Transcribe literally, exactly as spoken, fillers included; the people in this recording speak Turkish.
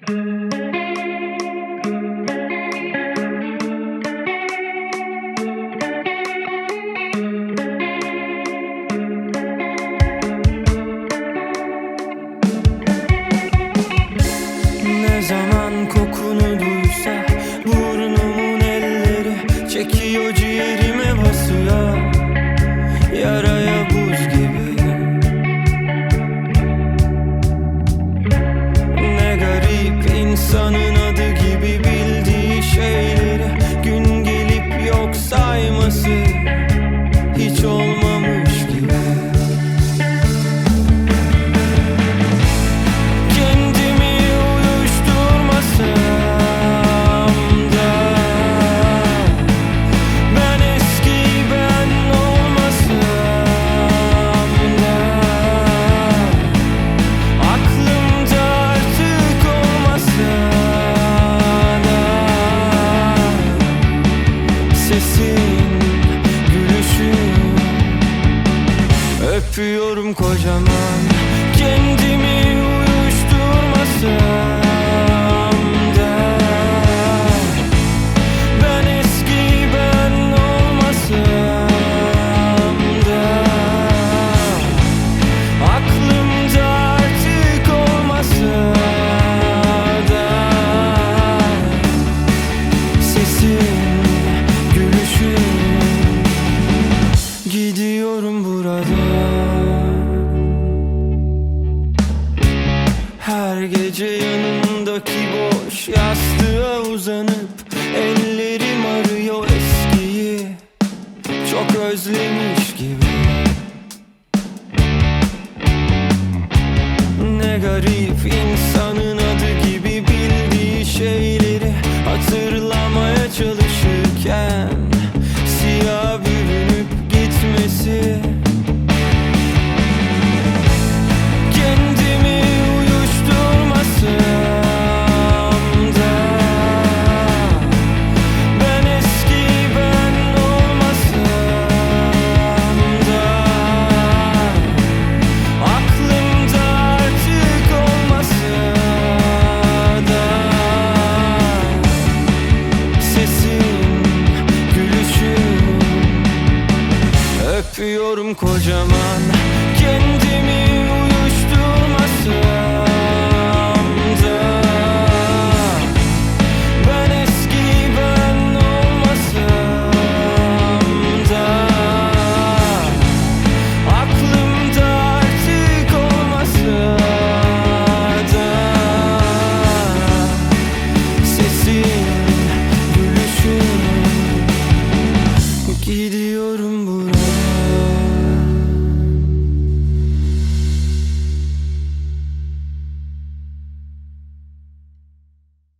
Ne zaman kokunu duysa burnumun elleri çekiyor, ciğerime basıyor, yaraya buz gibi. Ne garip, insanın adı gibi bildiği şeyleri gün gelip yok sayması hiç olmamış gibi. Öpüyorum kocaman, kendimi uyuşturmasam da. Ben eski ben olmasam da. Aklımda artık olmasa da. Sesin, gülüşün, gidiyorum buradan. Her gece yanımdaki boş yastığa uzanıp ellerim arıyor eskiyi, çok özlemiş gibi. Ne garip insan